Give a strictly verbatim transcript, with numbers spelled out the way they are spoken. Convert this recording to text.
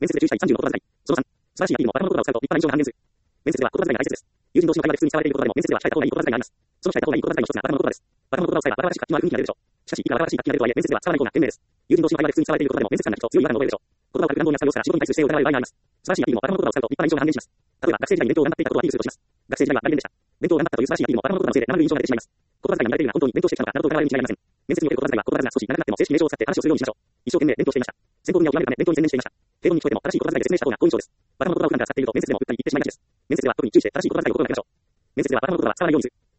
面接で注意したいさんじゅうの言葉遣い。そのさん、素晴らしいアピールもバラの言葉を使うと立派な印象が半減する。面接では言葉遣いが大切です。友人同士の会話で普通に使われている言葉でも面接では控えた方がいい言葉遣いがあります。その控えた方がいい言葉遣いの一つがバラの言葉です。バラの言葉を使えばバラバラしく活気のある雰囲気が出るでしょう。しかし、いくらバラバラしい活気が出るとはいえ、面接では使わない方が賢明です。友人同士の会話で普通に使われている言葉でも面接官が聞くと強い違和感を覚えるでしょう。言葉を軽く乱暴に扱う様子から仕事に対する姿勢を疑われる場合があります。素晴らしいアピールもバラの言葉を使うと立派な印象が半減します。例えば、学生時代に勉強を頑張っていたことをアピールするとします。学生時代は大変でした。勉強を頑張ったという素晴らしいアピールもバラの言葉のせいで生ぬる印象が出てしまいます。言葉遣いが慣れているが本当に勉強してきたのかなどと疑われるに違いありません。面接における言葉遣いは言葉数が少し長くなっても正式名称を使って話をするようにしましょう。一生懸命勉強していました。選考分野を極めるため勉強に専念していました。平凡に聞こえても正しい言葉遣いで説明した方が好印象です。バラの言葉を普段から使っていると面接でも打ったり言ってしまいがちです。面接では特に注意して正しい言葉遣いを心がけましょう。面接ではバラの言葉は使わないようにする。